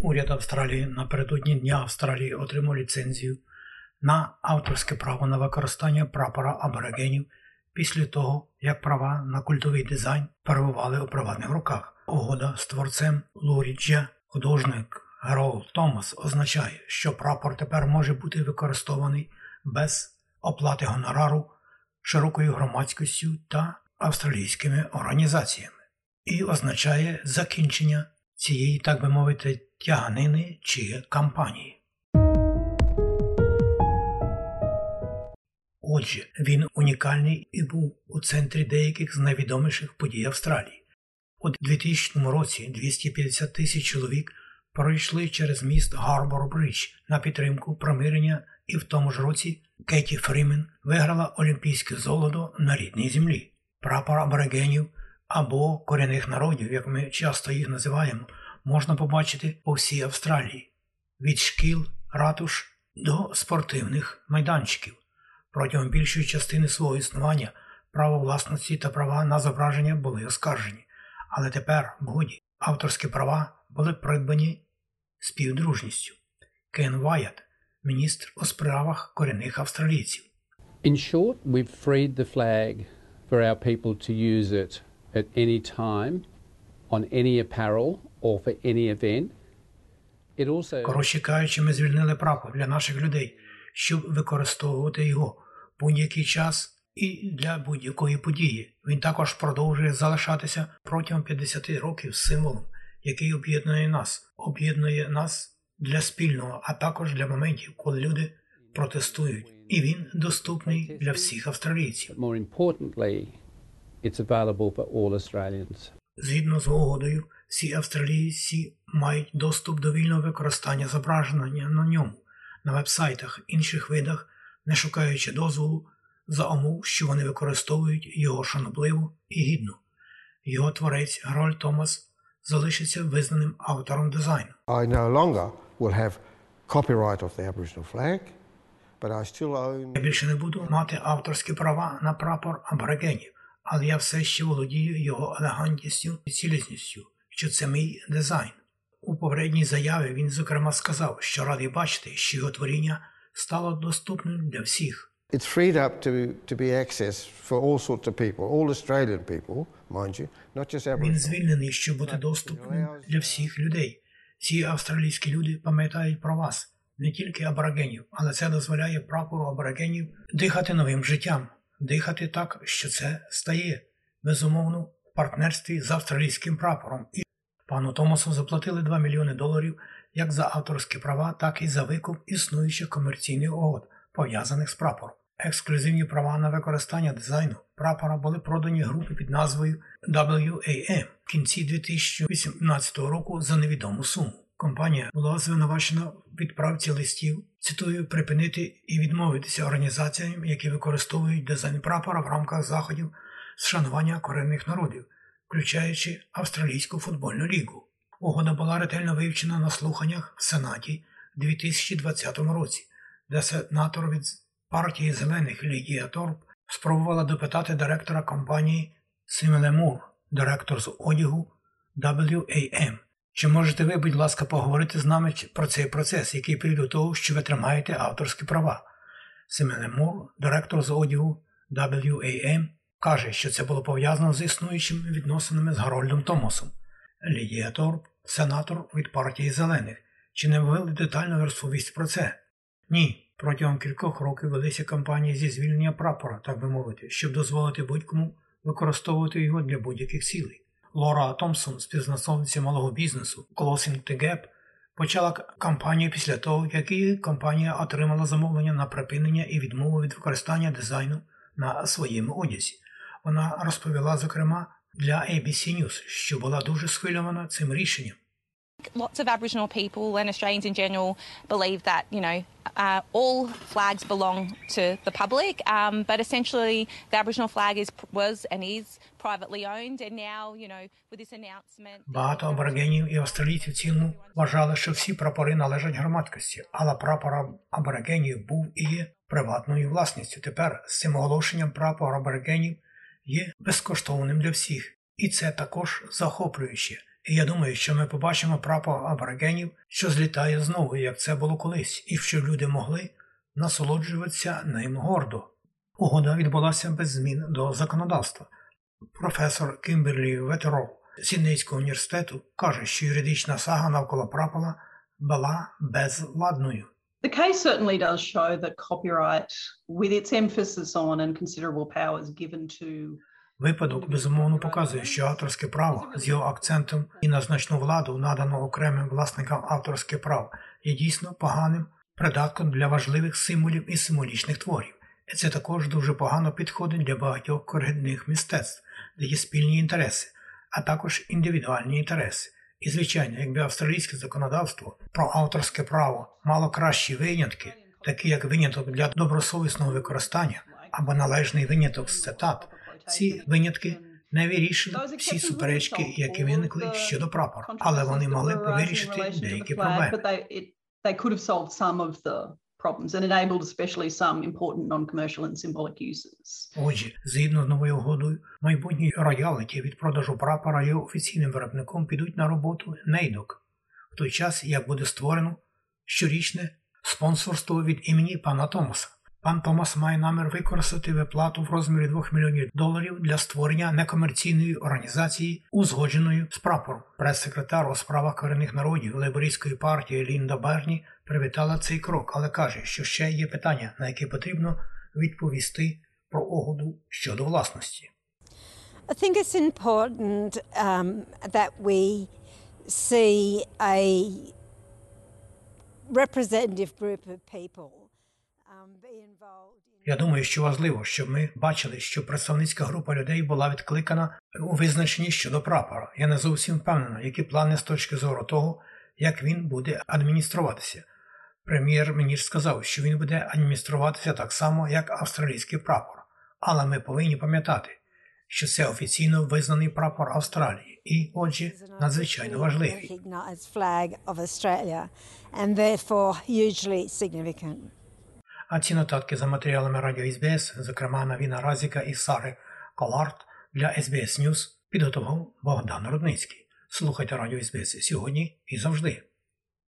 Уряд Австралії напередодні Дня Австралії отримав ліцензію на авторське право на використання прапора аборигенів після того, як права на культовий дизайн перебували у приватних руках. Угода з творцем Лу Ріджа, художник Геролд Томас, означає, що прапор тепер може бути використований без оплати гонорару широкою громадськістю та австралійськими організаціями. І означає закінчення цієї, так би мовити, тяганини чи кампанії. Отже, він унікальний і був у центрі деяких з найвідоміших подій Австралії. У 2000 році 250 тисяч чоловік пройшли через міст Гарбор-Бридж на підтримку примирення, і в тому ж році Кеті Фрімен виграла олімпійське золото на рідній землі. Прапор аборигенів або корінних народів, як ми часто їх називаємо, можна побачити по всій Австралії. Від шкіл, ратуш до спортивних майданчиків. Протягом більшої частини свого існування право власності та права на зображення були оскаржені. Але тепер, в годі, авторські права були придбані співдружністю. Кен Вайат, міністр у справах корінних австралійців. In short, we've freed the flag for our people to use it at any time, on any apparel or for any event. It also... Коротше кажучи, ми звільнили прапор для наших людей, щоб використовувати його в будь-який час і для будь-якої події. Він також продовжує залишатися протягом 50 років символом, який об'єднує нас для спільного, а також для моментів, коли люди протестують. І він доступний для всіх австралійців. More importantly, it's available for all Australians. Згідно з угодою, всі австралійці мають доступ до вільного використання зображення на ньому, на вебсайтах, інших видах, не шукаючи дозволу, за умов, що вони використовують його шанобливо і гідно. Його творець Герольд Томас залишиться визнаним автором дизайну. I no longer will have copyright of the Aboriginal flag, but I still own... Я більше не буду мати авторські права на прапор аборигенів, але я все ще володію його елегантністю і цілісністю, що це мій дизайн. У попередній заяві він, зокрема, сказав, що радий бачити, що його творіння стало доступним для всіх. It's freed up to be accessed for all sorts of people, all Australian people, mind you, not just Aboriginal. Він звільнений, щоб бути доступним для всіх людей. Ці австралійські люди пам'ятають про вас, не тільки аборигенів, але це дозволяє прапору аборигенів дихати новим життям, дихати так, що це стає, безумовно, в партнерстві з австралійським прапором. І пану Томасу заплатили $2 мільйони як за авторські права, так і за викуп існуючих комерційних угод, пов'язаних з прапором. Ексклюзивні права на використання дизайну прапора були продані групі під назвою WAM в кінці 2018 року за невідому суму. Компанія була звинувачена в відправці листів, цитую, припинити і відмовитися організаціям, які використовують дизайн прапора в рамках заходів з шанування корінних народів, включаючи Австралійську футбольну лігу. Угода була ретельно вивчена на слуханнях в Сенаті в 2020 році, де сенатор від партії зелених Лідія Торп спробувала допитати директора компанії Сімеле Мур, директор з одягу WAM. Чи можете ви, будь ласка, поговорити з нами про цей процес, який привів до того, що ви тримаєте авторські права? Сімеле Мур, директор з одягу WAM, каже, що це було пов'язано з існуючими відносинами з Герольдом Томасом. Лідія Торп, сенатор від партії зелених. Чи не могли детально розповісти про це? Ні. Протягом кількох років велися кампанії зі звільнення прапора, так би мовити, щоб дозволити будь-кому використовувати його для будь-яких цілей. Лора Томпсон, співзасновниця малого бізнесу Closing the Gap, почала кампанію після того, як її компанія отримала замовлення на припинення і відмову від використання дизайну на своєму одязі. Вона розповіла, зокрема, для ABC News, що була дуже схвильована цим рішенням. Lots of Aboriginal people and Australians in general believe that, all flags belong to the public, but essentially the Aboriginal flag was and is privately owned, and now, with this announcement... Багато аборигенів і австралійців в цілому вважали, що всі прапори належать громадськості, але прапор аборигенів був і є приватною власністю. Тепер з цим оголошенням прапор аборигенів є безкоштовним для всіх, і це також захоплююче. І я думаю, що ми побачимо прапор аборигенів, що злітає знову, як це було колись, і що люди могли насолоджуватися ним гордо. Угода відбулася без змін до законодавства. Професор Кімберлі Ветеров з Сіднейського університету каже, що юридична сага навколо прапора була безладною. The case certainly does show that copyright, with its emphasis on and considerable powers given to Випадок, безумовно, показує, що авторське право з його акцентом і на значну владу, надану окремим власникам авторських прав, є дійсно поганим придатком для важливих символів і символічних творів. І це також дуже погано підходить для багатьох корінних мистецтв, де є спільні інтереси, а також індивідуальні інтереси. І, звичайно, якби австралійське законодавство про авторське право мало кращі винятки, такі як виняток для добросовісного використання або належний виняток з цитат, ці винятки не вирішили всі суперечки, які виникли щодо прапора, але вони могли б вирішити деякі проблеми. Problems and enabled especially some important non-commercial and symbolic uses. Отже, згідно з новою угодою, майбутні роялті від продажу прапора його офіційним виробником підуть на роботу нейдок, в той час, як буде створено щорічне спонсорство від імені пана Томаса. Пан Томас має намір використати виплату в розмірі $2 мільйонів для створення некомерційної організації, узгодженої з прапором. Прес-секретар у справах корінних народів лейбористської партії Лінда Берні привітала цей крок, але каже, що ще є питання, на які потрібно відповісти про угоду щодо власності. I think it's important that we see a representative group of people. Я думаю, що важливо, щоб ми бачили, що представницька група людей була відкликана у визначенні щодо прапора. Я не зовсім впевнена, які плани з точки зору того, як він буде адмініструватися. Прем'єр-міністр сказав, що він буде адмініструватися так само, як австралійський прапор. Але ми повинні пам'ятати, що це офіційно визнаний прапор Австралії і, отже, надзвичайно важливий. А ці нотатки за матеріалами радіо СБС, зокрема Навіна Разіка і Сари Колард для SBS News, підготував Богдан Рудницький. Слухайте радіо СБС сьогодні і завжди.